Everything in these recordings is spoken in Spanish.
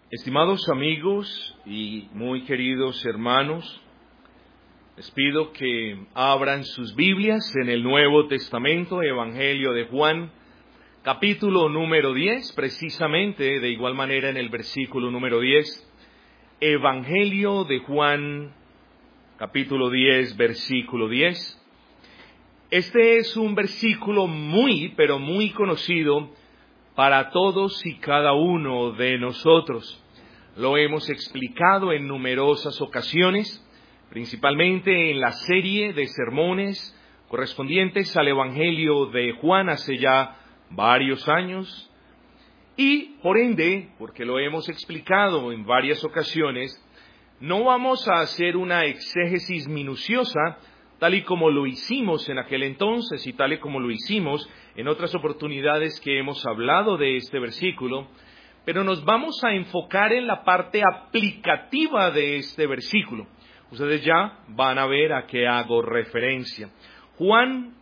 Estimados amigos y muy queridos hermanos, les pido que abran sus Biblias en el Nuevo Testamento, Evangelio de Juan, capítulo número 10, precisamente de igual manera en el versículo número 10, Evangelio de Juan, capítulo 10, versículo 10. Este es un versículo pero muy conocido para todos y cada uno de nosotros. Lo hemos explicado en numerosas ocasiones, principalmente en la serie de sermones correspondientes al Evangelio de Juan hace ya varios años. Y por ende, porque lo hemos explicado en varias ocasiones, no vamos a hacer una exégesis minuciosa, tal y como lo hicimos en aquel entonces y tal y como lo hicimos en otras oportunidades que hemos hablado de este versículo, pero nos vamos a enfocar en la parte aplicativa de este versículo. Ustedes ya van a ver a qué hago referencia. Juan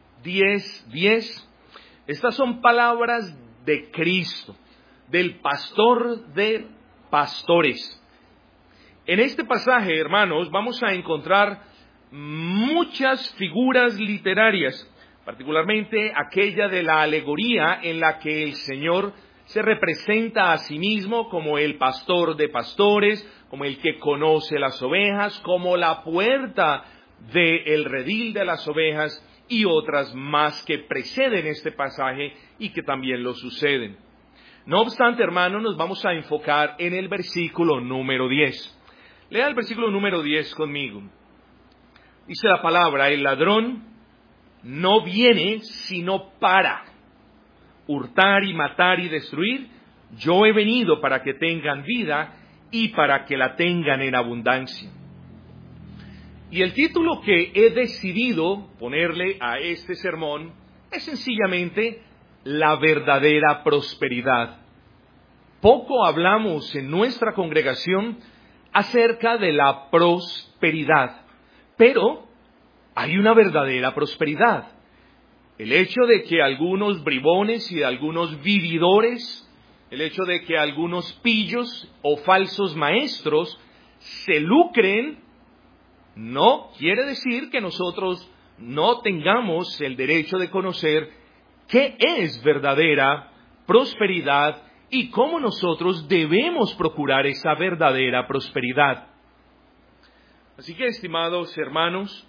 10:10. Estas son palabras de Cristo, del pastor de pastores. En este pasaje, hermanos, vamos a encontrar muchas figuras literarias, particularmente aquella de la alegoría en la que el Señor se representa a sí mismo como el pastor de pastores, como el que conoce las ovejas, como la puerta del redil de las ovejas y otras más que preceden este pasaje y que también lo suceden. No obstante, hermanos, nos vamos a enfocar en el versículo número 10. Lea el versículo número 10 conmigo. Dice la palabra: el ladrón no viene sino para hurtar y matar y destruir. Yo he venido para que tengan vida y para que la tengan en abundancia. Y el título que he decidido ponerle a este sermón es sencillamente la verdadera prosperidad. Poco hablamos en nuestra congregación acerca de la prosperidad, pero hay una verdadera prosperidad. El hecho de que algunos bribones y algunos vividores, el hecho de que algunos pillos o falsos maestros se lucren, no quiere decir que nosotros no tengamos el derecho de conocer qué es verdadera prosperidad y cómo nosotros debemos procurar esa verdadera prosperidad. Así que, estimados hermanos,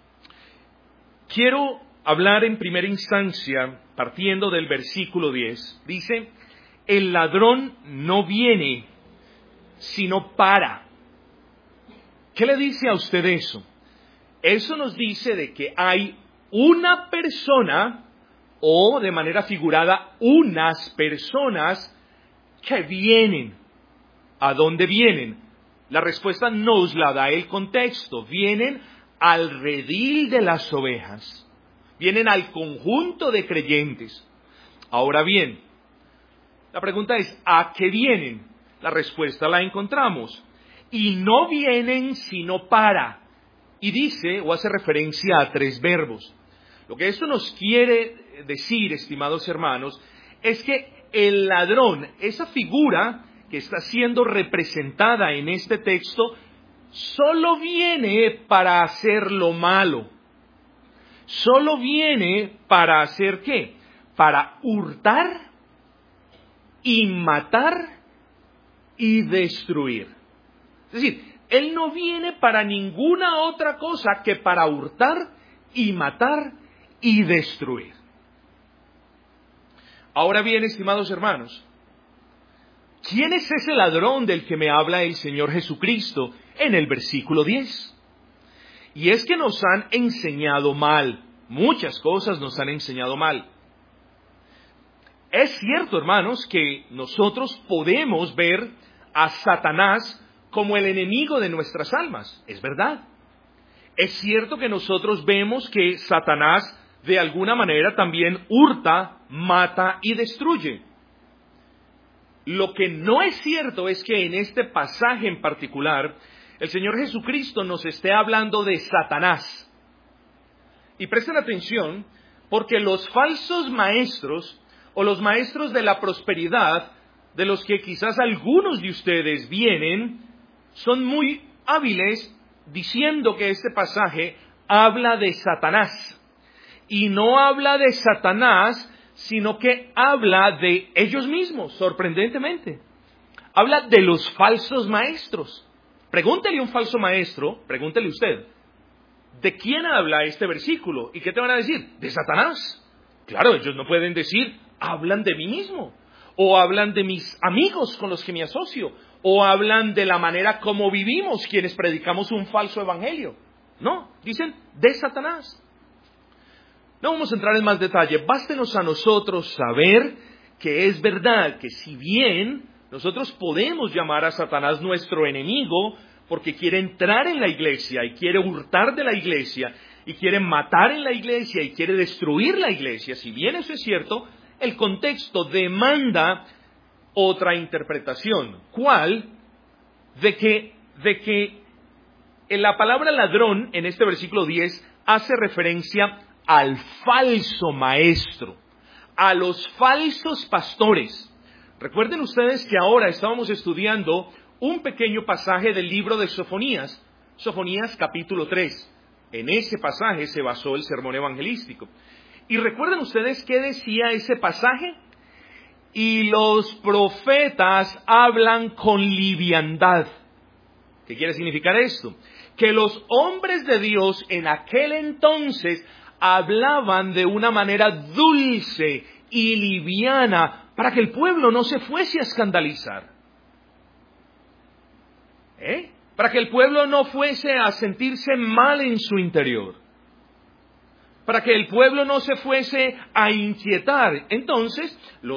quiero hablar en primera instancia, partiendo del versículo 10. Dice: el ladrón no viene, sino para. ¿Qué le dice a usted eso? Eso nos dice de que hay una persona, o de manera figurada, unas personas que vienen. ¿A dónde vienen? La respuesta nos la da el contexto. Vienen al redil de las ovejas. Vienen al conjunto de creyentes. Ahora bien, la pregunta es: ¿a qué vienen? La respuesta la encontramos. Y no vienen sino para. Y dice o hace referencia a tres verbos. Lo que esto nos quiere decir, estimados hermanos, es que el ladrón, esa figura que está siendo representada en este texto, solo viene para hacer lo malo. Solo viene para hacer ¿qué? Para hurtar y matar y destruir. Es decir, él no viene para ninguna otra cosa que para hurtar y matar y destruir. Ahora bien, estimados hermanos, ¿quién es ese ladrón del que me habla el Señor Jesucristo en el versículo 10? Y es que nos han enseñado mal, muchas cosas nos han enseñado mal. Es cierto, hermanos, que nosotros podemos ver a Satanás como el enemigo de nuestras almas, es verdad. Es cierto que nosotros vemos que Satanás de alguna manera también hurta, mata y destruye. Lo que no es cierto es que en este pasaje en particular el Señor Jesucristo nos esté hablando de Satanás. Y presten atención, porque los falsos maestros o los maestros de la prosperidad de los que quizás algunos de ustedes vienen, son muy hábiles diciendo que este pasaje habla de Satanás. Y no habla de Satanás, sino que habla de ellos mismos, sorprendentemente. Habla de los falsos maestros. Pregúntele a un falso maestro, pregúntele usted, ¿de quién habla este versículo? ¿Y qué te van a decir? De Satanás. Claro, ellos no pueden decir, hablan de mí mismo, o hablan de mis amigos con los que me asocio, o hablan de la manera como vivimos quienes predicamos un falso evangelio. No, dicen de Satanás. No vamos a entrar en más detalle, bástenos a nosotros saber que es verdad que si bien nosotros podemos llamar a Satanás nuestro enemigo, porque quiere entrar en la iglesia y quiere hurtar de la iglesia, y quiere matar en la iglesia y quiere destruir la iglesia, si bien eso es cierto, el contexto demanda otra interpretación. ¿Cuál? De que en la palabra ladrón en este versículo 10 hace referencia al falso maestro, a los falsos pastores. Recuerden ustedes que ahora estábamos estudiando un pequeño pasaje del libro de Sofonías, Sofonías capítulo 3. En ese pasaje se basó el sermón evangelístico. ¿Y recuerden ustedes qué decía ese pasaje? Y los profetas hablan con liviandad. ¿Qué quiere significar esto? Que los hombres de Dios en aquel entonces hablaban de una manera dulce y liviana para que el pueblo no se fuese a escandalizar. Para que el pueblo no fuese a sentirse mal en su interior. Para que el pueblo no se fuese a inquietar. Entonces,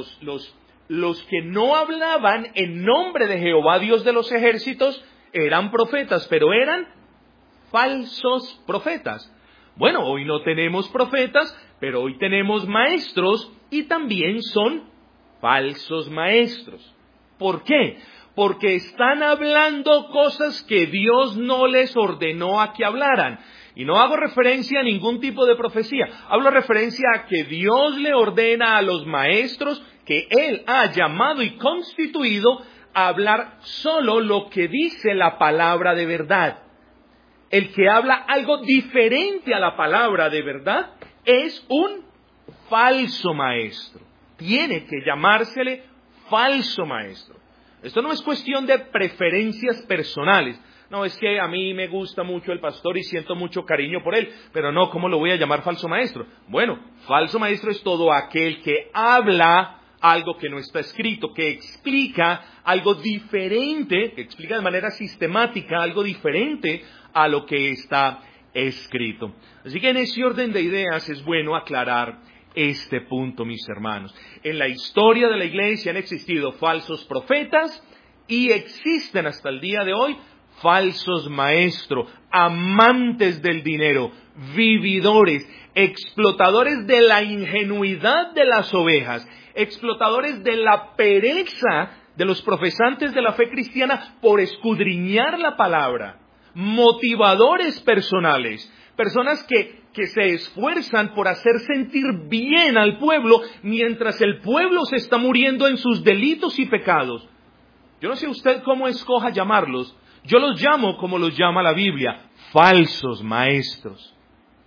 los que no hablaban en nombre de Jehová, Dios de los ejércitos, eran profetas, pero eran falsos profetas. Bueno, hoy no tenemos profetas, pero hoy tenemos maestros y también son falsos maestros. ¿Por qué? Porque están hablando cosas que Dios no les ordenó a que hablaran. Y no hago referencia a ningún tipo de profecía. Hablo referencia a que Dios le ordena a los maestros que Él ha llamado y constituido a hablar solo lo que dice la palabra de verdad. El que habla algo diferente a la palabra de verdad es un falso maestro. Tiene que llamársele falso maestro. Esto no es cuestión de preferencias personales. No, es que a mí me gusta mucho el pastor y siento mucho cariño por él. Pero no, ¿cómo lo voy a llamar falso maestro? Bueno, falso maestro es todo aquel que habla algo que no está escrito, que explica algo diferente, que explica de manera sistemática algo diferente a lo que está escrito. Así que en ese orden de ideas es bueno aclarar este punto, mis hermanos. En la historia de la iglesia han existido falsos profetas y existen hasta el día de hoy falsos maestros, amantes del dinero, vividores, explotadores de la ingenuidad de las ovejas, explotadores de la pereza de los profesantes de la fe cristiana por escudriñar la palabra, motivadores personales, personas que se esfuerzan por hacer sentir bien al pueblo mientras el pueblo se está muriendo en sus delitos y pecados. Yo no sé usted cómo escoja llamarlos. Yo los llamo como los llama la Biblia, falsos maestros.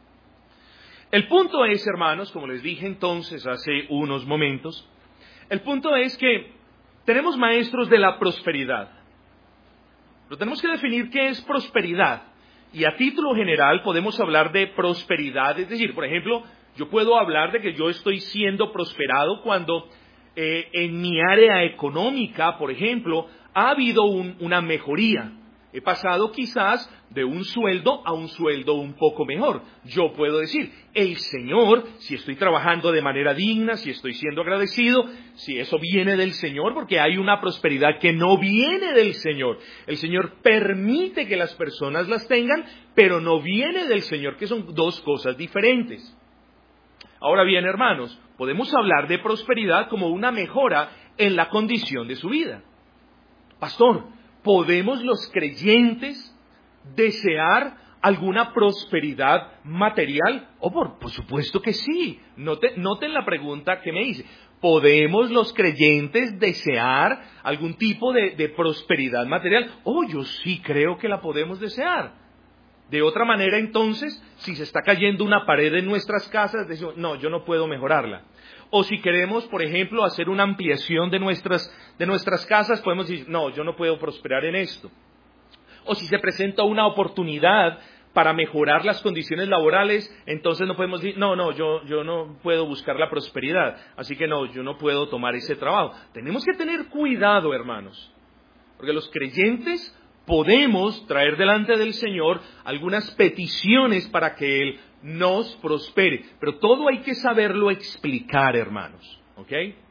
El punto es, hermanos, como les dije entonces hace unos momentos, el punto es que tenemos maestros de la prosperidad. Pero tenemos que definir qué es prosperidad. Y a título general podemos hablar de prosperidad, es decir, por ejemplo, yo puedo hablar de que yo estoy siendo prosperado cuando en mi área económica, por ejemplo, ha habido una mejoría. He pasado quizás de un sueldo a un sueldo un poco mejor. Yo puedo decir, el Señor, si estoy trabajando de manera digna, si estoy siendo agradecido, si eso viene del Señor, porque hay una prosperidad que no viene del Señor. El Señor permite que las personas las tengan, pero no viene del Señor, que son dos cosas diferentes. Ahora bien, hermanos, podemos hablar de prosperidad como una mejora en la condición de su vida. Pastor, ¿podemos los creyentes desear alguna prosperidad material? Por supuesto que sí. Noten la pregunta que me hice. ¿Podemos los creyentes desear algún tipo de prosperidad material? Yo sí creo que la podemos desear. De otra manera, entonces, si se está cayendo una pared en nuestras casas, decimos, no, yo no puedo mejorarla. O si queremos, por ejemplo, hacer una ampliación de nuestras casas, podemos decir, no, yo no puedo prosperar en esto. O si se presenta una oportunidad para mejorar las condiciones laborales, entonces no podemos decir, no, yo no puedo buscar la prosperidad, así que no, yo no puedo tomar ese trabajo. Tenemos que tener cuidado, hermanos, porque los creyentes podemos traer delante del Señor algunas peticiones para que Él nos prospere, pero todo hay que saberlo explicar, hermanos, ¿ok?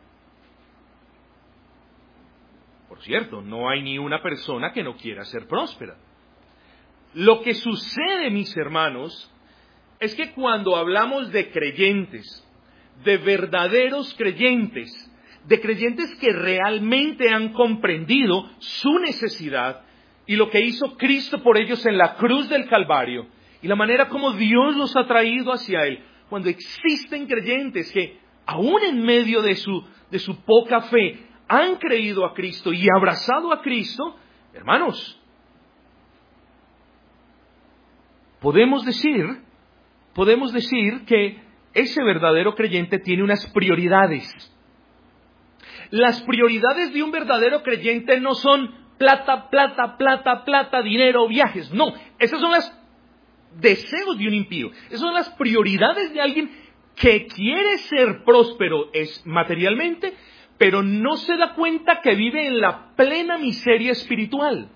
Por cierto, no hay ni una persona que no quiera ser próspera. Lo que sucede, mis hermanos, es que cuando hablamos de creyentes, de verdaderos creyentes, de creyentes que realmente han comprendido su necesidad y lo que hizo Cristo por ellos en la cruz del Calvario y la manera como Dios los ha traído hacia Él, cuando existen creyentes que aún en medio de su poca fe han creído a Cristo y abrazado a Cristo, hermanos, podemos decir que ese verdadero creyente tiene unas prioridades. Las prioridades de un verdadero creyente no son plata, dinero, viajes. No, esos son los deseos de un impío. Esas son las prioridades de alguien que quiere ser próspero materialmente, pero no se da cuenta que vive en la plena miseria espiritual.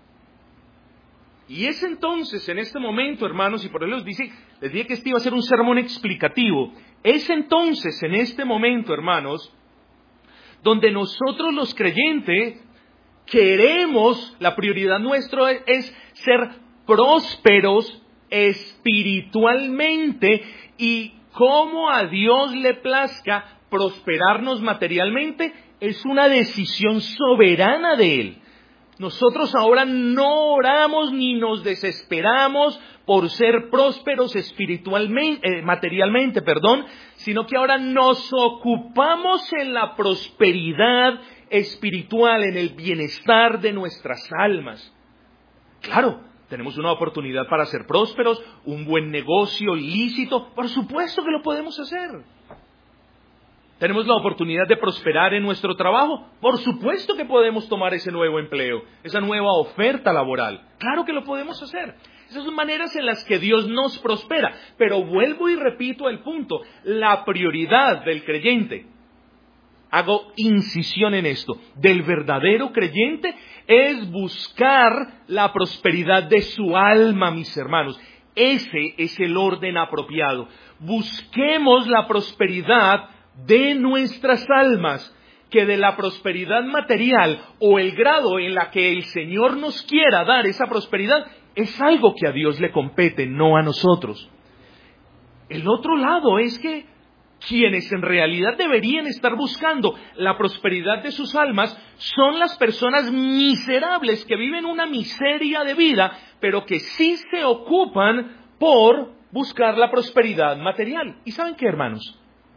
Y es entonces, en este momento, hermanos, y por eso les dije que este iba a ser un sermón explicativo, es entonces, en este momento, hermanos, donde nosotros los creyentes queremos, la prioridad nuestra es ser prósperos espiritualmente y como a Dios le plazca prosperarnos materialmente, es una decisión soberana de Él. Nosotros ahora no oramos ni nos desesperamos por ser prósperos materialmente, sino que ahora nos ocupamos en la prosperidad espiritual, en el bienestar de nuestras almas. Claro, tenemos una oportunidad para ser prósperos, un buen negocio lícito, por supuesto que lo podemos hacer. ¿Tenemos la oportunidad de prosperar en nuestro trabajo? Por supuesto que podemos tomar ese nuevo empleo, esa nueva oferta laboral. Claro que lo podemos hacer. Esas son maneras en las que Dios nos prospera. Pero vuelvo y repito el punto. La prioridad del creyente, hago incisión en esto, del verdadero creyente es buscar la prosperidad de su alma, mis hermanos. Ese es el orden apropiado. Busquemos la prosperidad de nuestras almas, que de la prosperidad material o el grado en la que el Señor nos quiera dar esa prosperidad es algo que a Dios le compete, no a nosotros. El otro lado es que quienes en realidad deberían estar buscando la prosperidad de sus almas son las personas miserables que viven una miseria de vida, pero que sí se ocupan por buscar la prosperidad material. ¿Y saben qué, hermanos?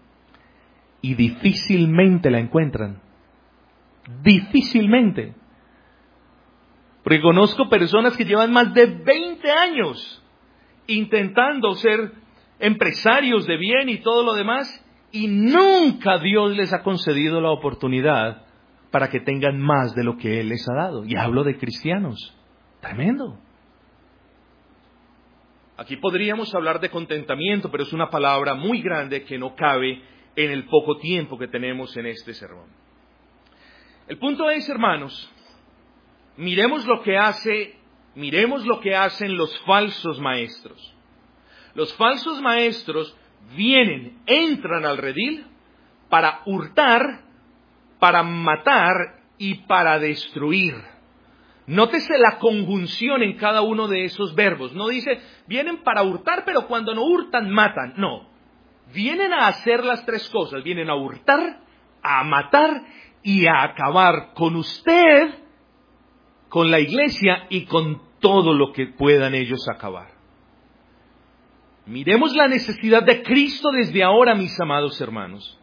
Y difícilmente la encuentran. Difícilmente. Porque conozco personas que llevan más de 20 años intentando ser empresarios de bien y todo lo demás, y nunca Dios les ha concedido la oportunidad para que tengan más de lo que Él les ha dado. Y hablo de cristianos. Tremendo. Aquí podríamos hablar de contentamiento, pero es una palabra muy grande que no cabe en el poco tiempo que tenemos en este sermón. El punto es, hermanos, miremos lo que hacen los falsos maestros. Los falsos maestros entran al redil para hurtar, para matar y para destruir. Nótese la conjunción en cada uno de esos verbos. No dice, vienen para hurtar, pero cuando no hurtan, matan. No. Vienen a hacer las tres cosas. Vienen a hurtar, a matar y a acabar con usted, con la iglesia y con todo lo que puedan ellos acabar. Miremos la necesidad de Cristo desde ahora, mis amados hermanos.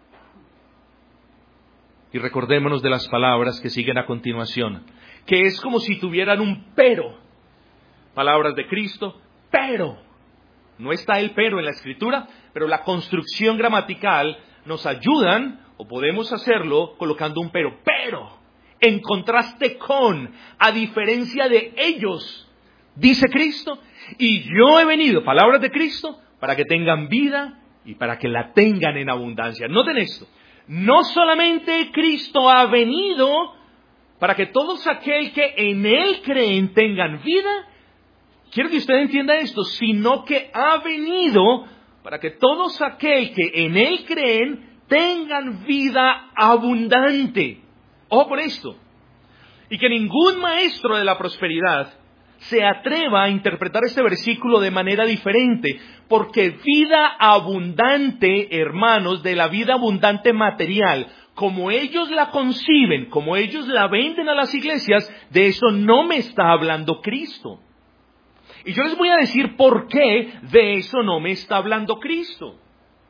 Y recordémonos de las palabras que siguen a continuación, que es como si tuvieran un pero. Palabras de Cristo, pero. No está el pero en la Escritura, pero la construcción gramatical nos ayudan, o podemos hacerlo colocando un pero. Pero, en contraste con, a diferencia de ellos, dice Cristo, y yo he venido, palabras de Cristo, para que tengan vida y para que la tengan en abundancia. Noten esto, no solamente Cristo ha venido para que todos aquel que en Él creen tengan vida. Quiero que usted entienda esto, sino que ha venido para que todos aquel que en Él creen tengan vida abundante. Ojo por esto. Y que ningún maestro de la prosperidad se atreva a interpretar este versículo de manera diferente, porque vida abundante, hermanos, de la vida abundante material, como ellos la conciben, como ellos la venden a las iglesias, de eso no me está hablando Cristo. Y yo les voy a decir por qué de eso no me está hablando Cristo.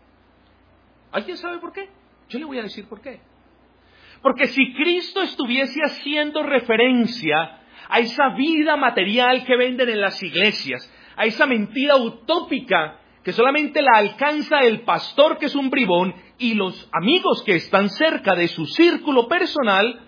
¿Alguien sabe por qué? Yo le voy a decir por qué. Porque si Cristo estuviese haciendo referencia a esa vida material que venden en las iglesias, a esa mentira utópica que solamente la alcanza el pastor, que es un bribón, y los amigos que están cerca de su círculo personal,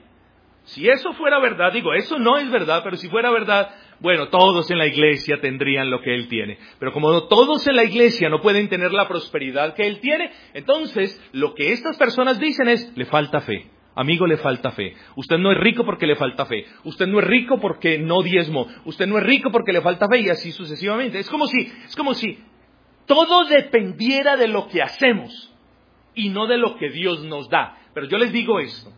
si eso fuera verdad, digo, eso no es verdad, pero si fuera verdad, bueno, todos en la iglesia tendrían lo que él tiene. Pero como todos en la iglesia no pueden tener la prosperidad que él tiene, entonces lo que estas personas dicen es, le falta fe. Amigo, le falta fe. Usted no es rico porque le falta fe. Usted no es rico porque no diezmó. Usted no es rico porque le falta fe, y así sucesivamente. Es como si todo dependiera de lo que hacemos y no de lo que Dios nos da. Pero yo les digo esto.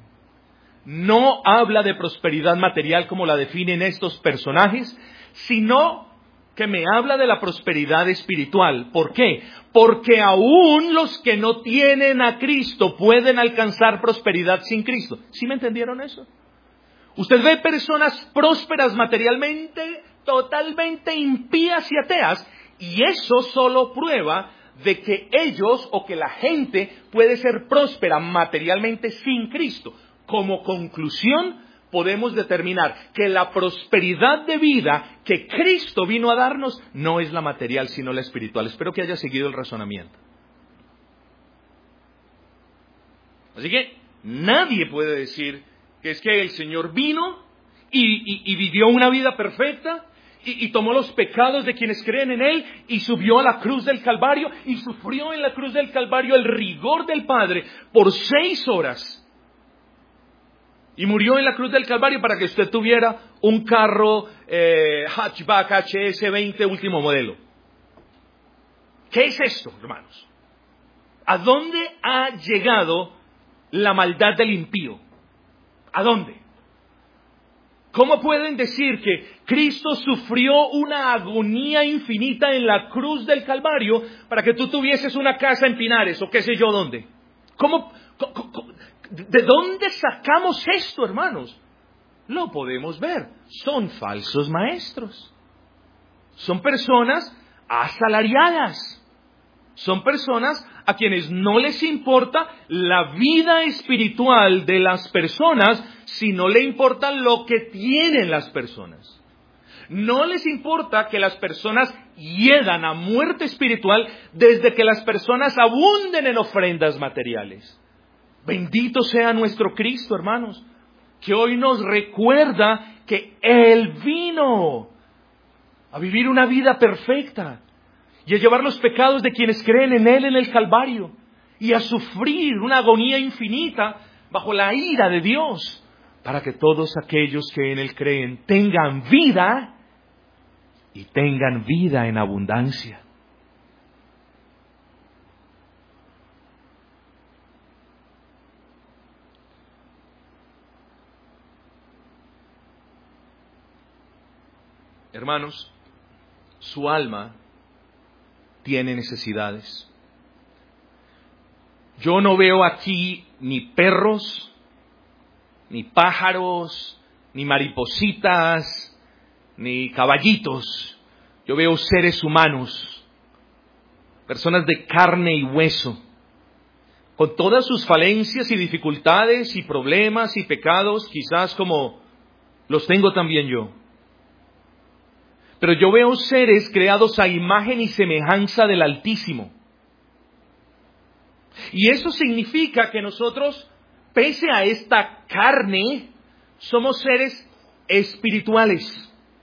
No habla de prosperidad material como la definen estos personajes, sino que me habla de la prosperidad espiritual. ¿Por qué? Porque aún los que no tienen a Cristo pueden alcanzar prosperidad sin Cristo. ¿Sí me entendieron eso? Usted ve personas prósperas materialmente, totalmente impías y ateas, y eso solo prueba de que ellos o que la gente puede ser próspera materialmente sin Cristo. Como conclusión, podemos determinar que la prosperidad de vida que Cristo vino a darnos no es la material, sino la espiritual. Espero que haya seguido el razonamiento. Así que nadie puede decir que es que el Señor vino y vivió una vida perfecta y tomó los pecados de quienes creen en Él y subió a la cruz del Calvario y sufrió en la cruz del Calvario el rigor del Padre por 6 horas. Y murió en la cruz del Calvario para que usted tuviera un carro hatchback HS20 último modelo. ¿Qué es esto, hermanos? ¿A dónde ha llegado la maldad del impío? ¿A dónde? ¿Cómo pueden decir que Cristo sufrió una agonía infinita en la cruz del Calvario para que tú tuvieses una casa en Pinares o qué sé yo dónde? ¿Cómo? ¿De dónde sacamos esto, hermanos? Lo podemos ver. Son falsos maestros. Son personas asalariadas. Son personas a quienes no les importa la vida espiritual de las personas, sino le importa lo que tienen las personas. No les importa que las personas hiedan a muerte espiritual desde que las personas abunden en ofrendas materiales. Bendito sea nuestro Cristo, hermanos, que hoy nos recuerda que Él vino a vivir una vida perfecta y a llevar los pecados de quienes creen en Él en el Calvario y a sufrir una agonía infinita bajo la ira de Dios para que todos aquellos que en Él creen tengan vida y tengan vida en abundancia. Hermanos, su alma tiene necesidades. Yo no veo aquí ni perros, ni pájaros, ni maripositas, ni caballitos. Yo veo seres humanos personas de carne y hueso, con todas sus falencias y dificultades y problemas y pecados, quizás como los tengo también yo. Pero yo veo seres creados a imagen y semejanza del Altísimo. Y eso significa que nosotros, pese a esta carne, somos seres espirituales.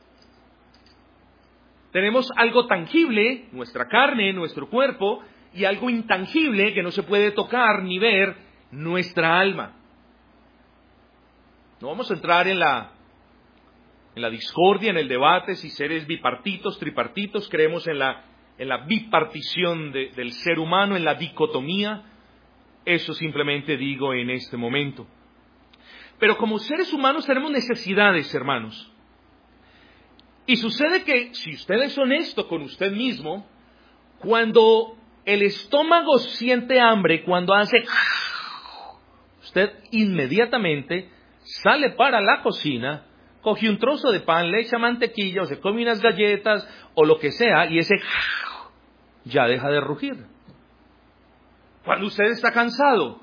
Tenemos algo tangible, nuestra carne, nuestro cuerpo, y algo intangible que no se puede tocar ni ver, nuestra alma. No vamos a entrar en la discordia, en el debate, si seres bipartitos, tripartitos. Creemos en la bipartición del ser humano, en la dicotomía. Eso simplemente digo en este momento. Pero como seres humanos tenemos necesidades, hermanos. Y sucede que, si usted es honesto con usted mismo, cuando el estómago siente hambre, cuando hace, usted inmediatamente sale para la cocina, coge un trozo de pan, le echa mantequilla, o se come unas galletas, o lo que sea, y ese ya deja de rugir. Cuando usted está cansado,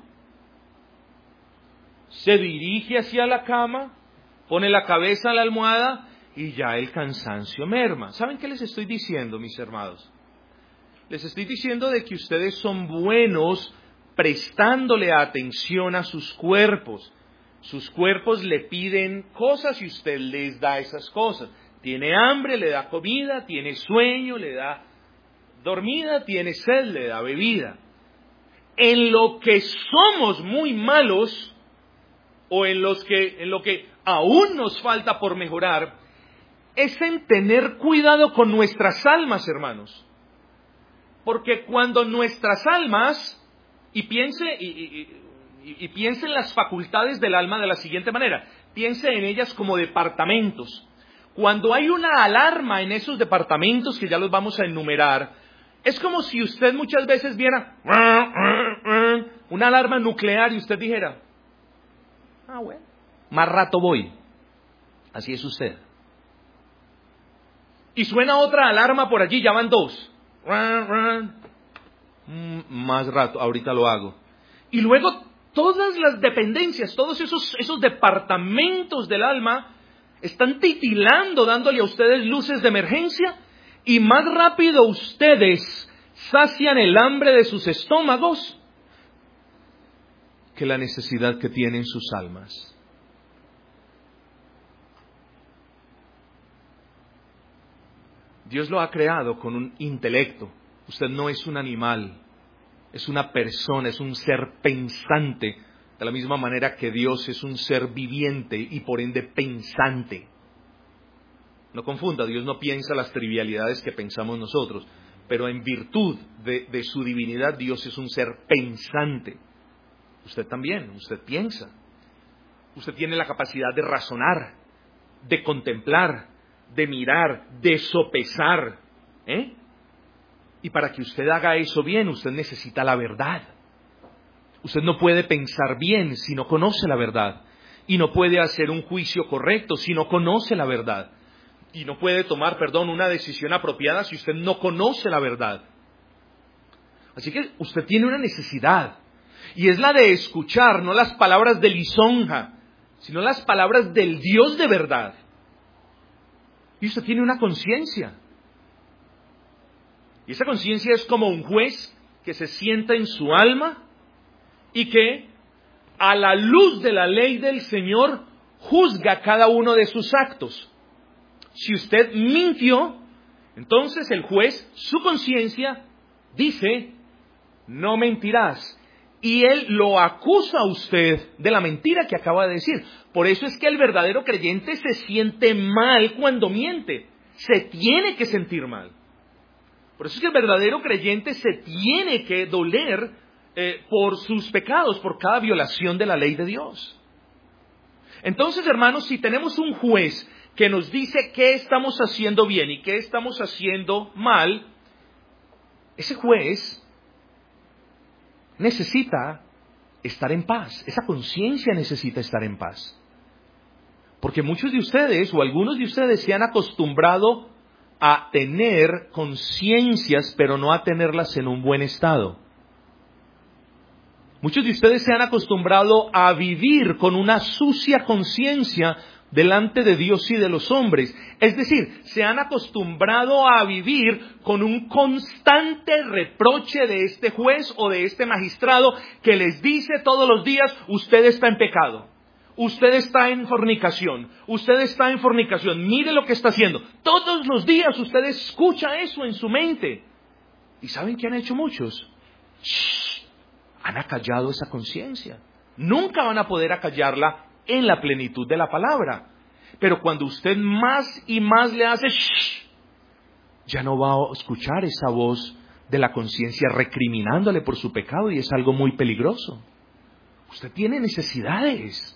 se dirige hacia la cama, pone la cabeza a la almohada, y ya el cansancio merma. ¿Saben qué les estoy diciendo, mis hermanos? Les estoy diciendo de que ustedes son buenos prestándole atención a sus cuerpos. Sus cuerpos le piden cosas y usted les da esas cosas. Tiene hambre, le da comida, tiene sueño, le da dormida, tiene sed, le da bebida. En lo que somos muy malos, o en lo que aún nos falta por mejorar, es en tener cuidado con nuestras almas, hermanos. Porque cuando nuestras almas, y piense en las facultades del alma de la siguiente manera, piense en ellas como departamentos. Cuando hay una alarma en esos departamentos, que ya los vamos a enumerar, es como si usted muchas veces viera una alarma nuclear y usted dijera, bueno, más rato voy. Así es usted. Y suena otra alarma por allí, ya van dos. Más rato, ahorita lo hago. Y luego todas las dependencias, todos esos departamentos del alma están titilando, dándole a ustedes luces de emergencia, y más rápido ustedes sacian el hambre de sus estómagos que la necesidad que tienen sus almas. Dios lo ha creado con un intelecto. Usted no es un animal, es una persona, es un ser pensante, de la misma manera que Dios es un ser viviente y por ende pensante. No confunda, Dios no piensa las trivialidades que pensamos nosotros, pero en virtud de su divinidad, Dios es un ser pensante. Usted también, usted piensa. Usted tiene la capacidad de razonar, de contemplar, de mirar, de sopesar. Y para que usted haga eso bien, usted necesita la verdad. Usted no puede pensar bien si no conoce la verdad. Y no puede hacer un juicio correcto si no conoce la verdad. Y no puede tomar, una decisión apropiada si usted no conoce la verdad. Así que usted tiene una necesidad. Y es la de escuchar, no las palabras de lisonja, sino las palabras del Dios de verdad. Y usted tiene una conciencia. Y esa conciencia es como un juez que se sienta en su alma y que, a la luz de la ley del Señor, juzga cada uno de sus actos. Si usted mintió, entonces el juez, su conciencia, dice, no mentirás. Y él lo acusa a usted de la mentira que acaba de decir. Por eso es que el verdadero creyente se siente mal cuando miente. Se tiene que sentir mal. Por eso es que el verdadero creyente se tiene que doler por sus pecados, por cada violación de la ley de Dios. Entonces, hermanos, si tenemos un juez que nos dice qué estamos haciendo bien y qué estamos haciendo mal, ese juez necesita estar en paz. Esa conciencia necesita estar en paz. Porque muchos de ustedes o algunos de ustedes se han acostumbrado a tener conciencias, pero no a tenerlas en un buen estado. Muchos de ustedes se han acostumbrado a vivir con una sucia conciencia delante de Dios y de los hombres. Es decir, se han acostumbrado a vivir con un constante reproche de este juez o de este magistrado que les dice todos los días: usted está en pecado, usted está en fornicación, usted está en fornicación, mire lo que está haciendo. Todos los días usted escucha eso en su mente. ¿Y saben qué han hecho muchos? Han acallado esa conciencia. Nunca van a poder acallarla en la plenitud de la palabra. Pero cuando usted más y más le hace ya no va a escuchar esa voz de la conciencia recriminándole por su pecado, y es algo muy peligroso. Usted tiene necesidades.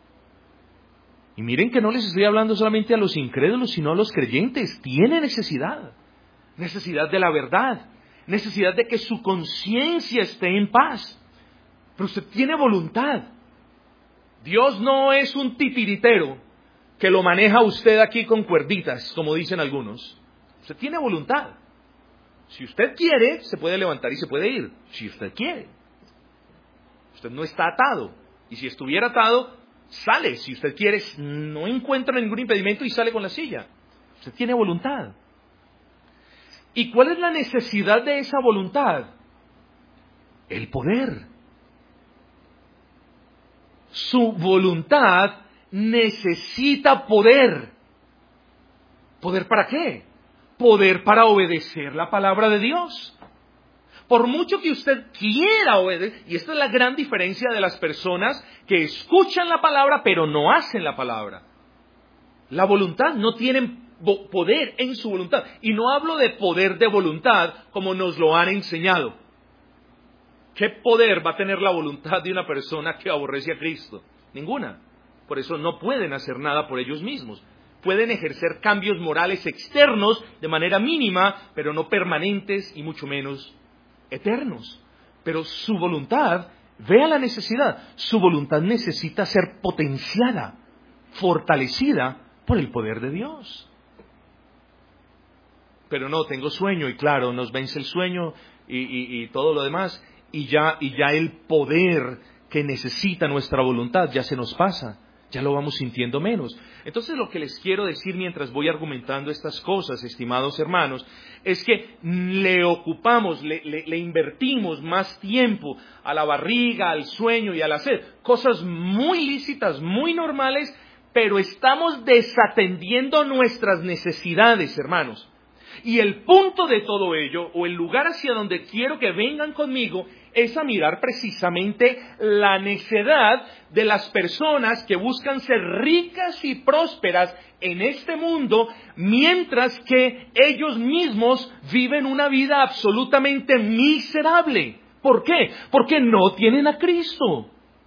Y miren que no les estoy hablando solamente a los incrédulos, sino a los creyentes. Tiene necesidad. Necesidad de la verdad. Necesidad de que su conciencia esté en paz. Pero usted tiene voluntad. Dios no es un titiritero que lo maneja usted aquí con cuerditas, como dicen algunos. Usted tiene voluntad. Si usted quiere, se puede levantar y se puede ir. Si usted quiere. Usted no está atado. Y si estuviera atado, sale. Si usted quiere, no encuentra ningún impedimento y sale con la silla. Usted tiene voluntad. ¿Y cuál es la necesidad de esa voluntad? El poder. Su voluntad necesita poder. ¿Poder para qué? Poder para obedecer la palabra de Dios. Por mucho que usted quiera obedecer, y esta es la gran diferencia de las personas que escuchan la palabra pero no hacen la palabra. La voluntad, no tienen poder en su voluntad. Y no hablo de poder de voluntad como nos lo han enseñado. ¿Qué poder va a tener la voluntad de una persona que aborrece a Cristo? Ninguna. Por eso no pueden hacer nada por ellos mismos. Pueden ejercer cambios morales externos de manera mínima, pero no permanentes y mucho menos eternos. Pero su voluntad, vea la necesidad, su voluntad necesita ser potenciada, fortalecida por el poder de Dios. Pero no, tengo sueño, y claro, nos vence el sueño y todo lo demás, y ya el poder que necesita nuestra voluntad ya se nos pasa, ya lo vamos sintiendo menos. Entonces, lo que les quiero decir mientras voy argumentando estas cosas, estimados hermanos, es que le ocupamos, le invertimos más tiempo a la barriga, al sueño y a la sed, cosas muy lícitas, muy normales, pero estamos desatendiendo nuestras necesidades, hermanos. Y el punto de todo ello, o el lugar hacia donde quiero que vengan conmigo, es a mirar precisamente la necedad de las personas que buscan ser ricas y prósperas en este mundo, mientras que ellos mismos viven una vida absolutamente miserable. ¿Por qué? Porque no tienen a Cristo.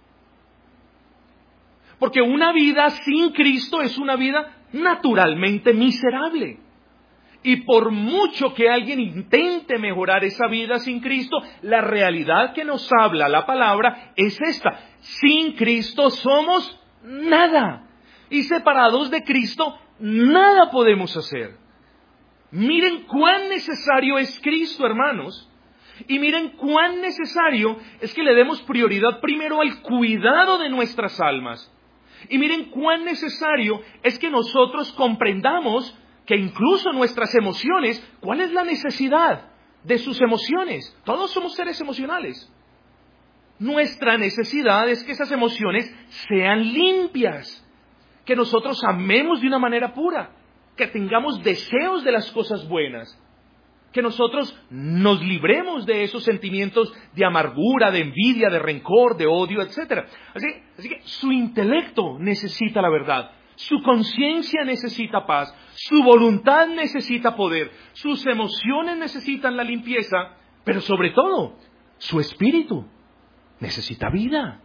Porque una vida sin Cristo es una vida naturalmente miserable. Y por mucho que alguien intente mejorar esa vida sin Cristo, la realidad que nos habla la palabra es esta: sin Cristo somos nada. Y separados de Cristo, nada podemos hacer. Miren cuán necesario es Cristo, hermanos. Y miren cuán necesario es que le demos prioridad primero al cuidado de nuestras almas. Y miren cuán necesario es que nosotros comprendamos que incluso nuestras emociones, ¿cuál es la necesidad de sus emociones? Todos somos seres emocionales. Nuestra necesidad es que esas emociones sean limpias, que nosotros amemos de una manera pura, que tengamos deseos de las cosas buenas, que nosotros nos libremos de esos sentimientos de amargura, de envidia, de rencor, de odio, etc. Así que su intelecto necesita la verdad. Su conciencia necesita paz, su voluntad necesita poder, sus emociones necesitan la limpieza, pero sobre todo, su espíritu necesita vida.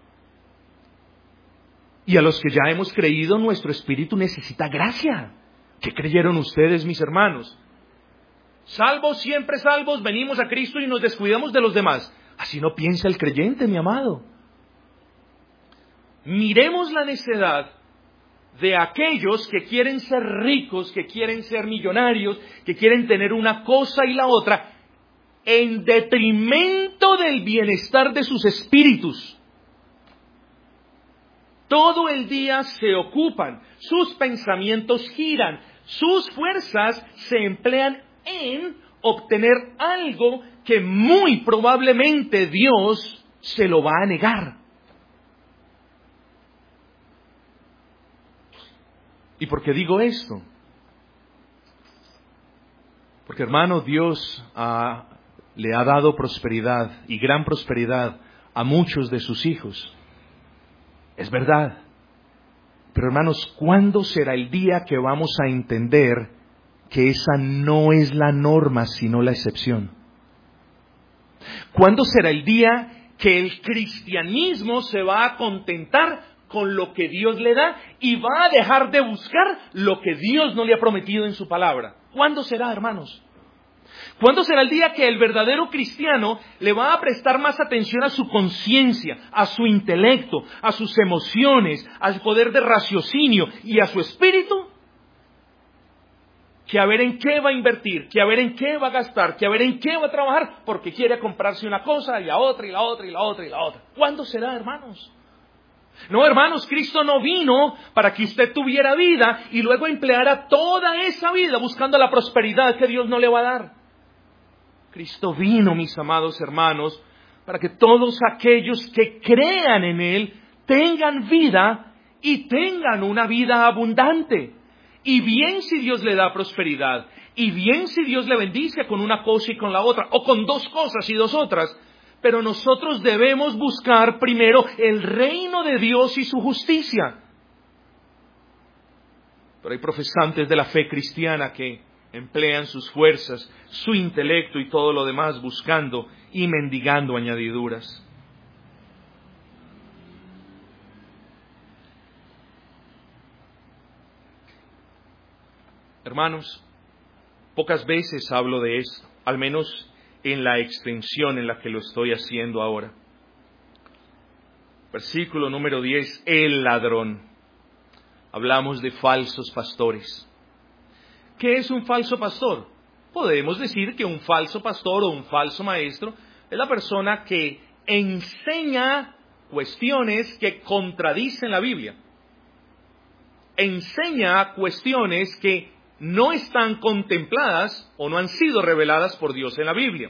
Y a los que ya hemos creído, nuestro espíritu necesita gracia. ¿Qué creyeron ustedes, mis hermanos? Salvos, siempre salvos, venimos a Cristo y nos descuidamos de los demás. Así no piensa el creyente, mi amado. Miremos la necedad de aquellos que quieren ser ricos, que quieren ser millonarios, que quieren tener una cosa y la otra, en detrimento del bienestar de sus espíritus. Todo el día se ocupan, sus pensamientos giran, sus fuerzas se emplean en obtener algo que muy probablemente Dios se lo va a negar. ¿Y por qué digo esto? Porque, hermano, Dios le ha dado prosperidad y gran prosperidad a muchos de sus hijos. Es verdad. Pero, hermanos, ¿cuándo será el día que vamos a entender que esa no es la norma, sino la excepción? ¿Cuándo será el día que el cristianismo se va a contentar con lo que Dios le da y va a dejar de buscar lo que Dios no le ha prometido en su palabra? ¿Cuándo será, hermanos? ¿Cuándo será el día que el verdadero cristiano le va a prestar más atención a su conciencia, a su intelecto, a sus emociones, al poder de raciocinio y a su espíritu? Que a ver en qué va a invertir, que a ver en qué va a gastar, que a ver en qué va a trabajar, porque quiere comprarse una cosa y la otra y la otra y la otra y la otra. ¿Cuándo será, hermanos? No, hermanos, Cristo no vino para que usted tuviera vida y luego empleara toda esa vida buscando la prosperidad que Dios no le va a dar. Cristo vino, mis amados hermanos, para que todos aquellos que crean en Él tengan vida y tengan una vida abundante. Y bien si Dios le da prosperidad, y bien si Dios le bendice con una cosa y con la otra, o con dos cosas y dos otras, pero nosotros debemos buscar primero el reino de Dios y su justicia. Pero hay profesantes de la fe cristiana que emplean sus fuerzas, su intelecto y todo lo demás buscando y mendigando añadiduras. Hermanos, pocas veces hablo de esto, al menos en la extensión en la que lo estoy haciendo ahora. Versículo número 10, el ladrón. Hablamos de falsos pastores. ¿Qué es un falso pastor? Podemos decir que un falso pastor o un falso maestro es la persona que enseña cuestiones que contradicen la Biblia. Enseña cuestiones que no están contempladas o no han sido reveladas por Dios en la Biblia.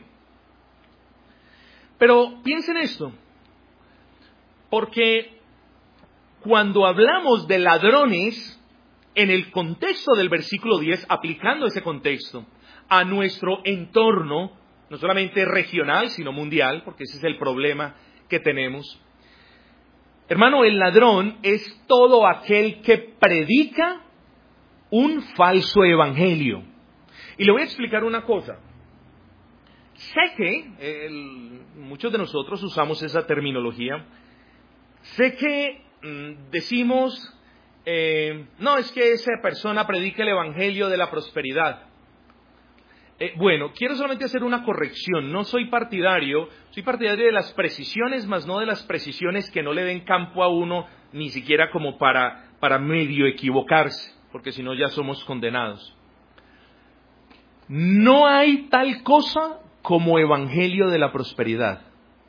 Pero piensen esto, porque cuando hablamos de ladrones, en el contexto del versículo 10, aplicando ese contexto a nuestro entorno, no solamente regional, sino mundial, porque ese es el problema que tenemos. Hermano, el ladrón es todo aquel que predica un falso evangelio. Y le voy a explicar una cosa. Sé que muchos de nosotros usamos esa terminología. Sé que decimos, no, es que esa persona predica el evangelio de la prosperidad. Bueno, quiero solamente hacer una corrección. No soy partidario de las precisiones, mas no de las precisiones que no le den campo a uno, ni siquiera como para medio equivocarse, porque si no ya somos condenados. No hay tal cosa como evangelio de la prosperidad.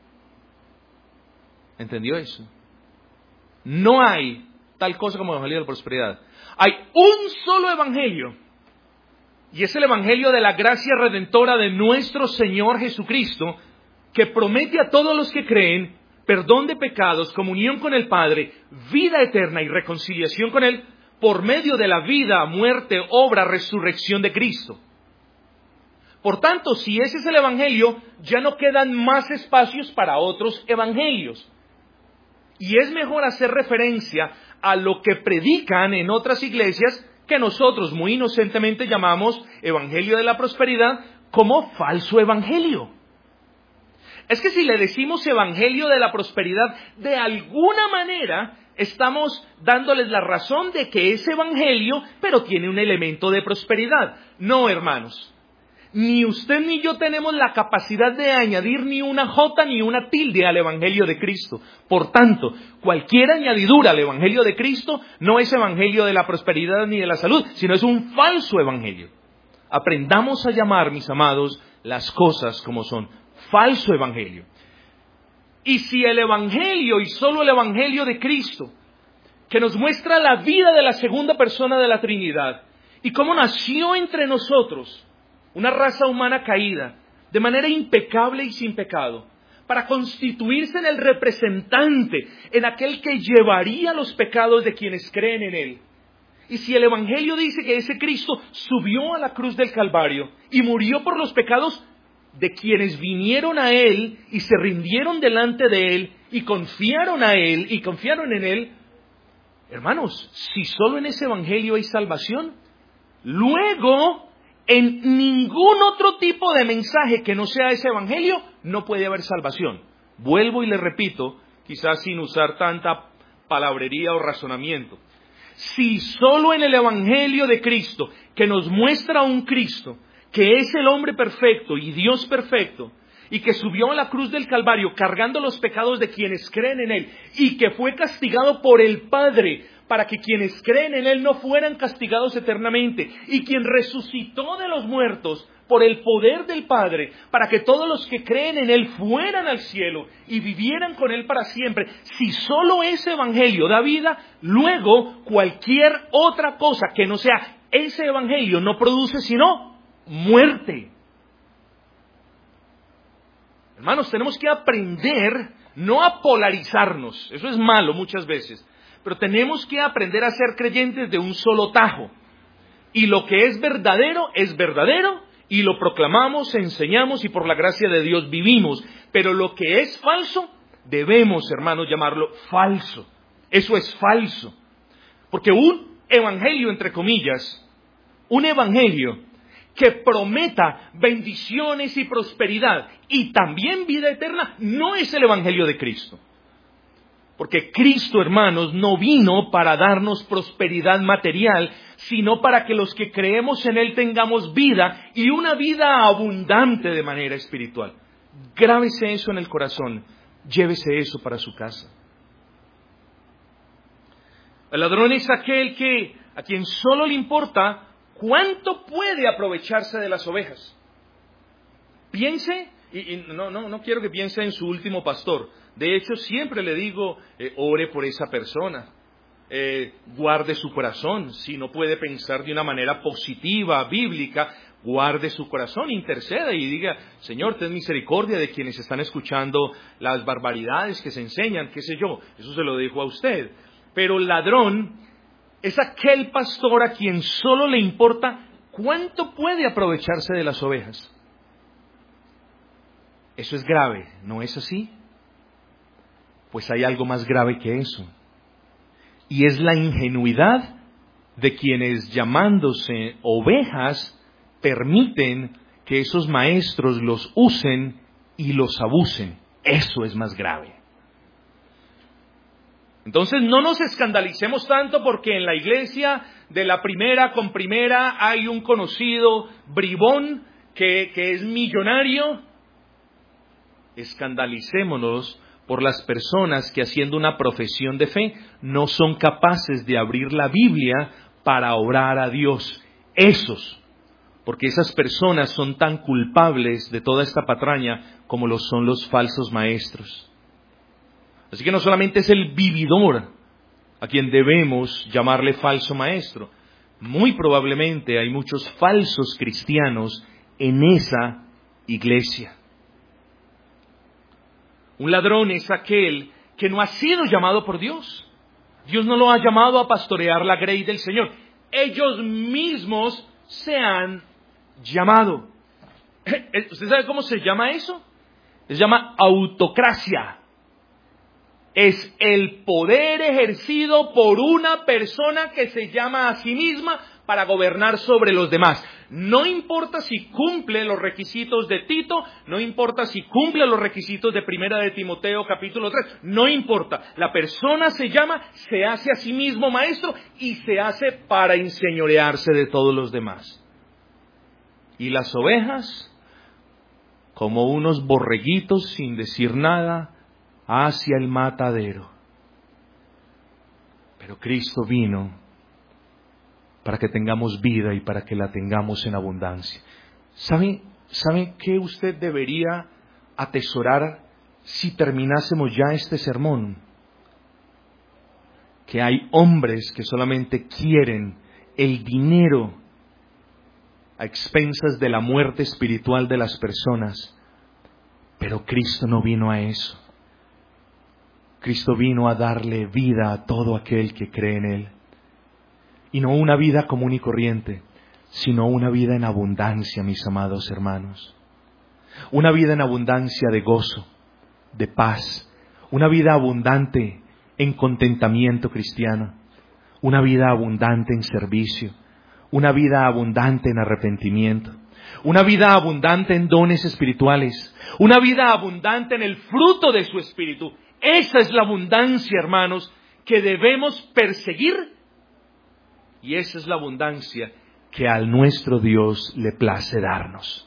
¿Entendió eso? No hay tal cosa como evangelio de la prosperidad. Hay un solo evangelio, y es el evangelio de la gracia redentora de nuestro Señor Jesucristo, que promete a todos los que creen perdón de pecados, comunión con el Padre, vida eterna y reconciliación con Él, por medio de la vida, muerte, obra, resurrección de Cristo. Por tanto, si ese es el evangelio, ya no quedan más espacios para otros evangelios. Y es mejor hacer referencia a lo que predican en otras iglesias, que nosotros muy inocentemente llamamos evangelio de la prosperidad, como falso evangelio. Es que si le decimos evangelio de la prosperidad, de alguna manera estamos dándoles la razón de que es evangelio, pero tiene un elemento de prosperidad. No, hermanos. Ni usted ni yo tenemos la capacidad de añadir ni una jota ni una tilde al Evangelio de Cristo. Por tanto, cualquier añadidura al Evangelio de Cristo no es Evangelio de la prosperidad ni de la salud, sino es un falso Evangelio. Aprendamos a llamar, mis amados, las cosas como son. Falso Evangelio. Y si el Evangelio y solo el Evangelio de Cristo, que nos muestra la vida de la segunda persona de la Trinidad y cómo nació entre nosotros una raza humana caída, de manera impecable y sin pecado, para constituirse en el representante, en aquel que llevaría los pecados de quienes creen en Él. Y si el Evangelio dice que ese Cristo subió a la cruz del Calvario y murió por los pecados de quienes vinieron a Él y se rindieron delante de Él y confiaron en Él, hermanos, si solo en ese Evangelio hay salvación, luego en ningún otro tipo de mensaje que no sea ese Evangelio no puede haber salvación. Vuelvo y le repito, quizás sin usar tanta palabrería o razonamiento. Si solo en el Evangelio de Cristo, que nos muestra un Cristo, que es el hombre perfecto y Dios perfecto, y que subió a la cruz del Calvario cargando los pecados de quienes creen en Él, y que fue castigado por el Padre, para que quienes creen en Él no fueran castigados eternamente, y quien resucitó de los muertos por el poder del Padre, para que todos los que creen en Él fueran al cielo y vivieran con Él para siempre. Si solo ese Evangelio da vida, luego cualquier otra cosa que no sea ese Evangelio no produce sino muerte. Hermanos, tenemos que aprender no a polarizarnos, eso es malo muchas veces, pero tenemos que aprender a ser creyentes de un solo tajo. Y lo que es verdadero, y lo proclamamos, enseñamos y por la gracia de Dios vivimos. Pero lo que es falso, debemos, hermanos, llamarlo falso. Eso es falso. Porque un evangelio, entre comillas, un evangelio que prometa bendiciones y prosperidad y también vida eterna, no es el evangelio de Cristo. Porque Cristo, hermanos, no vino para darnos prosperidad material, sino para que los que creemos en Él tengamos vida y una vida abundante de manera espiritual. Grábese eso en el corazón, llévese eso para su casa. El ladrón es aquel a quien solo le importa cuánto puede aprovecharse de las ovejas. Piense, y no quiero que piense en su último pastor. De hecho, siempre le digo, ore por esa persona, guarde su corazón. Si no puede pensar de una manera positiva, bíblica, guarde su corazón, interceda y diga, Señor, ten misericordia de quienes están escuchando las barbaridades que se enseñan, qué sé yo. Eso se lo dejo a usted. Pero el ladrón es aquel pastor a quien solo le importa cuánto puede aprovecharse de las ovejas. Eso es grave, ¿no es así? Pues hay algo más grave que eso. Y es la ingenuidad de quienes, llamándose ovejas, permiten que esos maestros los usen y los abusen. Eso es más grave. Entonces no nos escandalicemos tanto porque en la iglesia de la primera con primera hay un conocido bribón que es millonario. Escandalicémonos por las personas que, haciendo una profesión de fe, no son capaces de abrir la Biblia para orar a Dios. Porque esas personas son tan culpables de toda esta patraña como lo son los falsos maestros. Así que no solamente es el vividor a quien debemos llamarle falso maestro. Muy probablemente hay muchos falsos cristianos en esa iglesia. Un ladrón es aquel que no ha sido llamado por Dios. Dios no lo ha llamado a pastorear la grey del Señor. Ellos mismos se han llamado. ¿Usted sabe cómo se llama eso? Se llama autocracia. Es el poder ejercido por una persona que se llama a sí misma para gobernar sobre los demás. No importa si cumple los requisitos de Tito, no importa si cumple los requisitos de Primera de Timoteo capítulo 3, no importa. La persona se llama, se hace a sí mismo maestro y se hace para enseñorearse de todos los demás. Y las ovejas, como unos borreguitos sin decir nada, hacia el matadero. Pero Cristo vino para que tengamos vida y para que la tengamos en abundancia. ¿Sabe qué usted debería atesorar si terminásemos ya este sermón? Que hay hombres que solamente quieren el dinero a expensas de la muerte espiritual de las personas. Pero Cristo no vino a eso. Cristo vino a darle vida a todo aquel que cree en Él. Y no una vida común y corriente, sino una vida en abundancia, mis amados hermanos. Una vida en abundancia de gozo, de paz. Una vida abundante en contentamiento cristiano. Una vida abundante en servicio. Una vida abundante en arrepentimiento. Una vida abundante en dones espirituales. Una vida abundante en el fruto de su espíritu. Esa es la abundancia, hermanos, que debemos perseguir. Y esa es la abundancia que a nuestro Dios le place darnos.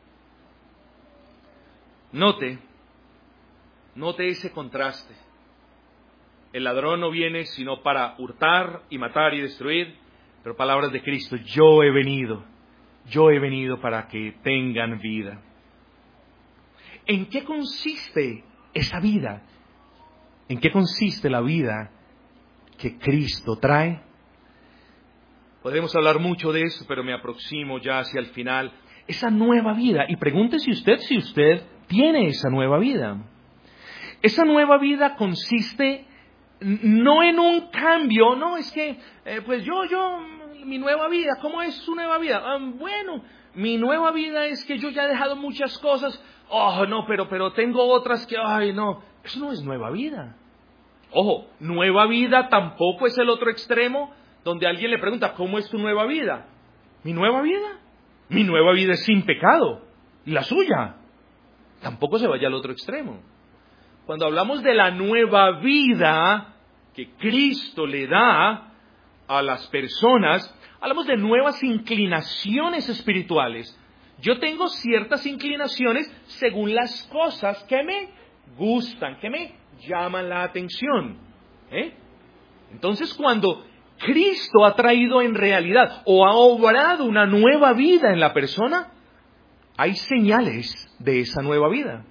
Note ese contraste. El ladrón no viene sino para hurtar y matar y destruir, pero palabras de Cristo, yo he venido para que tengan vida. ¿En qué consiste esa vida? ¿En qué consiste la vida que Cristo trae? Podemos hablar mucho de eso, pero me aproximo ya hacia el final. Esa nueva vida, y pregúntese usted si usted tiene esa nueva vida. Esa nueva vida consiste no en un cambio, no, es que, mi nueva vida, ¿cómo es su nueva vida? Bueno, mi nueva vida es que yo ya he dejado muchas cosas, pero tengo otras que, no, eso no es nueva vida. Ojo, nueva vida tampoco es el otro extremo, donde alguien le pregunta, ¿cómo es tu nueva vida? ¿Mi nueva vida? Mi nueva vida es sin pecado. ¿Y la suya? Tampoco se vaya al otro extremo. Cuando hablamos de la nueva vida que Cristo le da a las personas, hablamos de nuevas inclinaciones espirituales. Yo tengo ciertas inclinaciones según las cosas que me gustan, que me llaman la atención. Entonces, cuando Cristo ha traído en realidad o ha obrado una nueva vida en la persona, hay señales de esa nueva vida.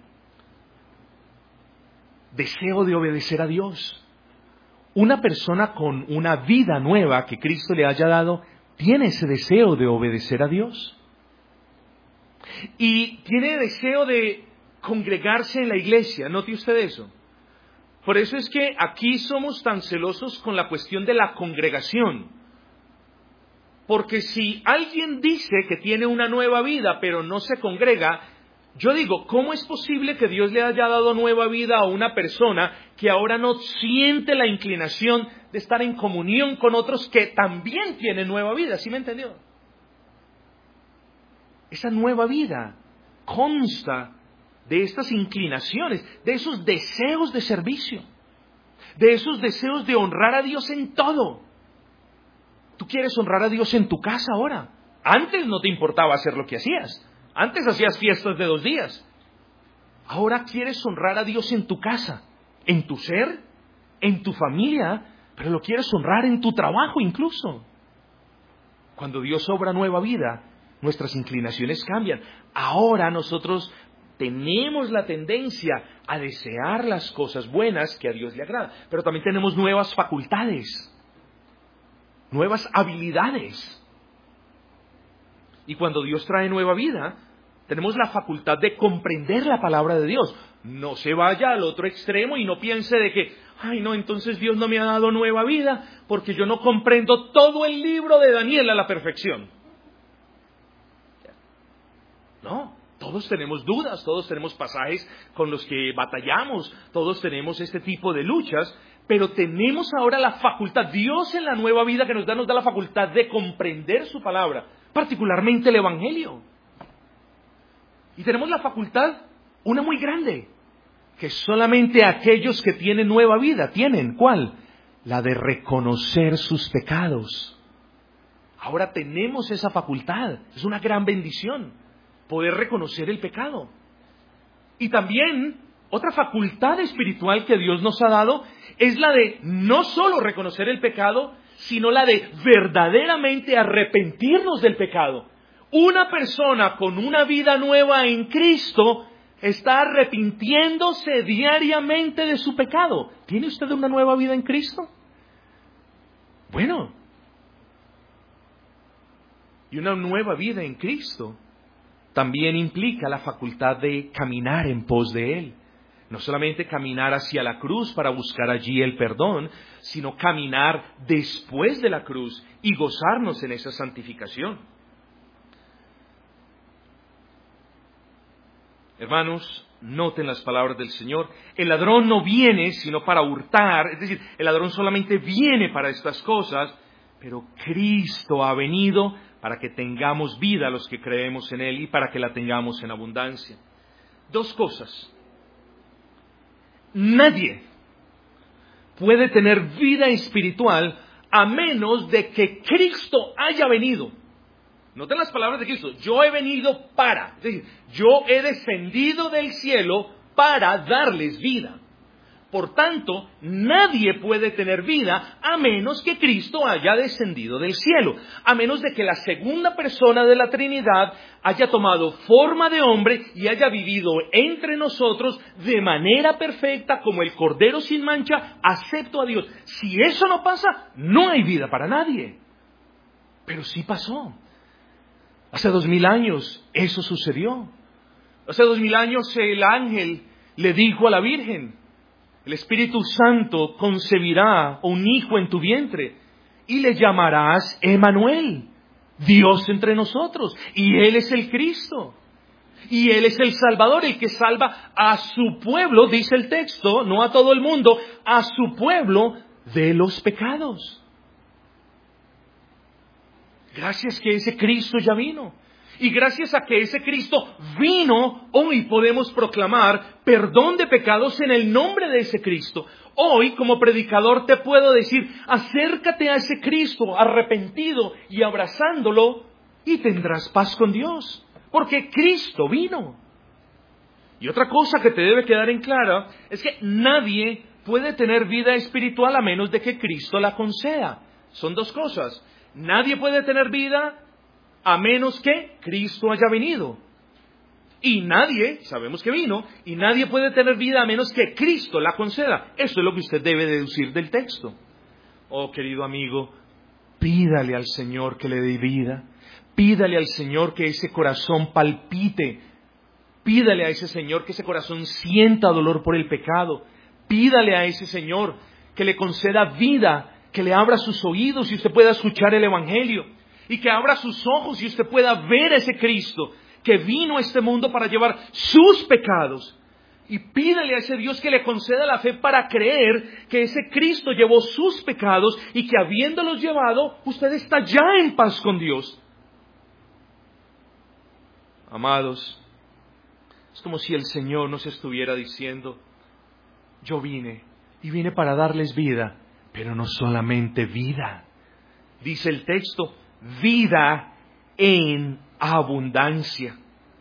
Deseo de obedecer a Dios. Una persona con una vida nueva que Cristo le haya dado, tiene ese deseo de obedecer a Dios. Y tiene deseo de congregarse en la iglesia. Note usted eso. Por eso es que aquí somos tan celosos con la cuestión de la congregación. Porque si alguien dice que tiene una nueva vida, pero no se congrega, yo digo, ¿cómo es posible que Dios le haya dado nueva vida a una persona que ahora no siente la inclinación de estar en comunión con otros que también tienen nueva vida? ¿Sí me entendió? Esa nueva vida consta de estas inclinaciones, de esos deseos de servicio, de esos deseos de honrar a Dios en todo. Tú quieres honrar a Dios en tu casa ahora. Antes no te importaba hacer lo que hacías. Antes hacías fiestas de 2 días. Ahora quieres honrar a Dios en tu casa, en tu ser, en tu familia, pero lo quieres honrar en tu trabajo incluso. Cuando Dios obra nueva vida, nuestras inclinaciones cambian. Ahora nosotros tenemos la tendencia a desear las cosas buenas que a Dios le agrada, pero también tenemos nuevas facultades, nuevas habilidades. Y cuando Dios trae nueva vida, tenemos la facultad de comprender la palabra de Dios. No se vaya al otro extremo y no piense de que, entonces Dios no me ha dado nueva vida porque yo no comprendo todo el libro de Daniel a la perfección. No, todos tenemos dudas, todos tenemos pasajes con los que batallamos, todos tenemos este tipo de luchas, pero tenemos ahora la facultad, Dios en la nueva vida que nos da la facultad de comprender su palabra, particularmente el Evangelio. Y tenemos la facultad, una muy grande, que solamente aquellos que tienen nueva vida tienen. ¿Cuál? La de reconocer sus pecados. Ahora tenemos esa facultad. Es una gran bendición poder reconocer el pecado. Y también otra facultad espiritual que Dios nos ha dado es la de no solo reconocer el pecado, sino la de verdaderamente arrepentirnos del pecado. Una persona con una vida nueva en Cristo está arrepintiéndose diariamente de su pecado. ¿Tiene usted una nueva vida en Cristo? Bueno, y una nueva vida en Cristo también implica la facultad de caminar en pos de Él. No solamente caminar hacia la cruz para buscar allí el perdón, sino caminar después de la cruz y gozarnos en esa santificación. Hermanos, noten las palabras del Señor. El ladrón no viene sino para hurtar, es decir, el ladrón solamente viene para estas cosas, pero Cristo ha venido para que tengamos vida los que creemos en Él y para que la tengamos en abundancia. Dos cosas. Nadie puede tener vida espiritual a menos de que Cristo haya venido. Noten las palabras de Cristo. Yo he venido para, es decir, yo he descendido del cielo para darles vida. Por tanto, nadie puede tener vida a menos que Cristo haya descendido del cielo, a menos de que la segunda persona de la Trinidad haya tomado forma de hombre y haya vivido entre nosotros de manera perfecta como el Cordero sin mancha, acepto a Dios. Si eso no pasa, no hay vida para nadie. Pero sí pasó. Hace 2000 años eso sucedió. Hace 2000 años el ángel le dijo a la Virgen: el Espíritu Santo concebirá un hijo en tu vientre y le llamarás Emmanuel, Dios entre nosotros. Y Él es el Cristo. Y Él es el Salvador, el que salva a su pueblo, dice el texto, no a todo el mundo, a su pueblo de los pecados. Gracias que ese Cristo ya vino. Y gracias a que ese Cristo vino, hoy podemos proclamar perdón de pecados en el nombre de ese Cristo. Hoy, como predicador, te puedo decir, acércate a ese Cristo arrepentido y abrazándolo y tendrás paz con Dios. Porque Cristo vino. Y otra cosa que te debe quedar en clara es que nadie puede tener vida espiritual a menos de que Cristo la conceda. Son dos cosas. Nadie puede tener vida a menos que Cristo haya venido. Y nadie, sabemos que vino, y nadie puede tener vida a menos que Cristo la conceda. Eso es lo que usted debe deducir del texto. Oh, querido amigo, pídale al Señor que le dé vida. Pídale al Señor que ese corazón palpite. Pídale a ese Señor que ese corazón sienta dolor por el pecado. Pídale a ese Señor que le conceda vida, que le abra sus oídos y usted pueda escuchar el Evangelio. Y que abra sus ojos y usted pueda ver a ese Cristo que vino a este mundo para llevar sus pecados. Y pídale a ese Dios que le conceda la fe para creer que ese Cristo llevó sus pecados y que habiéndolos llevado, usted está ya en paz con Dios. Amados, es como si el Señor nos estuviera diciendo: yo vine y vine para darles vida, pero no solamente vida. Dice el texto, vida en abundancia.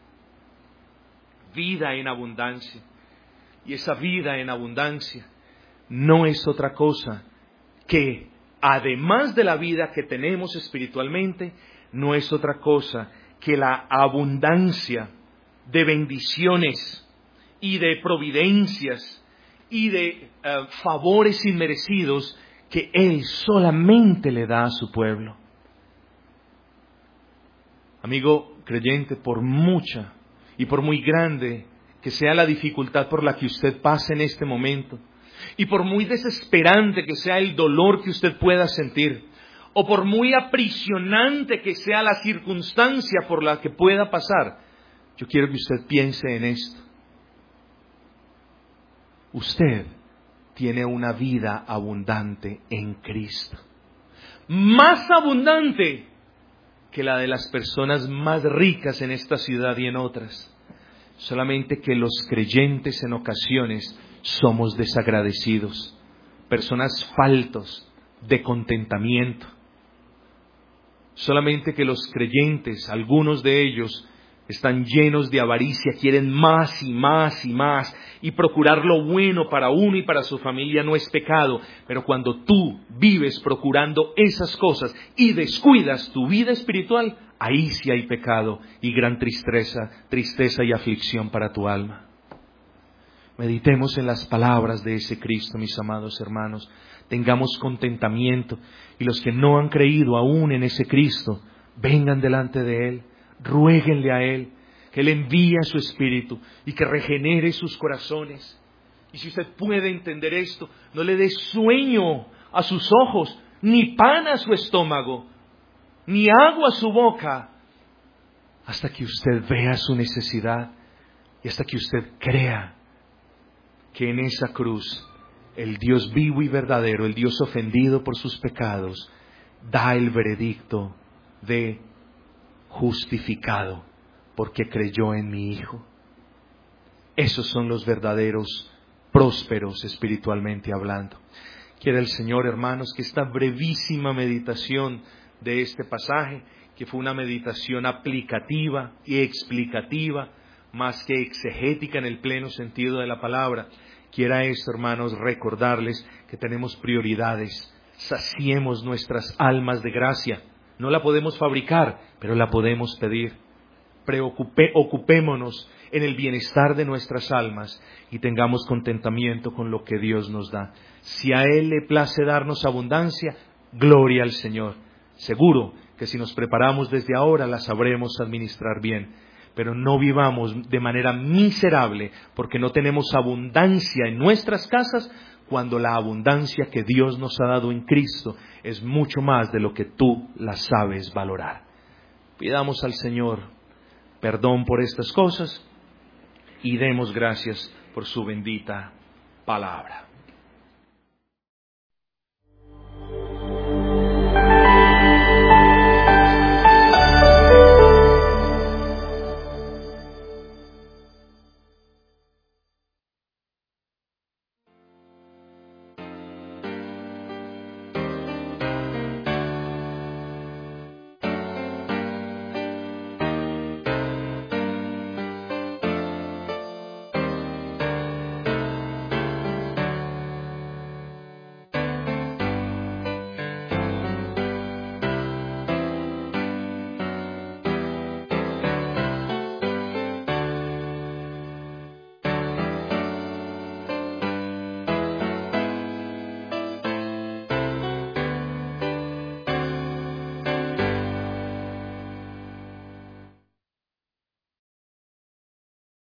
Vida en abundancia. Y esa vida en abundancia no es otra cosa que, además de la vida que tenemos espiritualmente, no es otra cosa que la abundancia de bendiciones y de providencias y de favores inmerecidos que Él solamente le da a su pueblo. Amigo creyente, por mucha y por muy grande que sea la dificultad por la que usted pase en este momento, y por muy desesperante que sea el dolor que usted pueda sentir, o por muy aprisionante que sea la circunstancia por la que pueda pasar, yo quiero que usted piense en esto. Usted tiene una vida abundante en Cristo. Más abundante que la de las personas más ricas en esta ciudad y en otras. Solamente que los creyentes en ocasiones somos desagradecidos, personas faltos de contentamiento. Solamente que los creyentes, algunos de ellos, están llenos de avaricia, quieren más y más y más, y procurar lo bueno para uno y para su familia no es pecado, pero cuando tú vives procurando esas cosas y descuidas tu vida espiritual, ahí sí hay pecado y gran tristeza y aflicción para tu alma. Meditemos en las palabras de ese Cristo, mis amados hermanos, tengamos contentamiento, y los que no han creído aún en ese Cristo, vengan delante de Él, ruéguenle a Él, que Él envíe a su Espíritu y que regenere sus corazones. Y si usted puede entender esto, no le dé sueño a sus ojos, ni pan a su estómago, ni agua a su boca, hasta que usted vea su necesidad y hasta que usted crea que en esa cruz el Dios vivo y verdadero, el Dios ofendido por sus pecados, da el veredicto de justificado, porque creyó en mi Hijo. Esos son los verdaderos prósperos espiritualmente hablando. Quiera el Señor, hermanos, que esta brevísima meditación de este pasaje, que fue una meditación aplicativa y explicativa, más que exegética en el pleno sentido de la palabra, quiera esto, hermanos, recordarles que tenemos prioridades. Saciemos nuestras almas de gracia. No la podemos fabricar, pero la podemos pedir. Ocupémonos en el bienestar de nuestras almas y tengamos contentamiento con lo que Dios nos da. Si a Él le place darnos abundancia, gloria al Señor. Seguro que si nos preparamos desde ahora la sabremos administrar bien. Pero no vivamos de manera miserable porque no tenemos abundancia en nuestras casas, cuando la abundancia que Dios nos ha dado en Cristo es mucho más de lo que tú la sabes valorar. Pidamos al Señor perdón por estas cosas y demos gracias por su bendita palabra.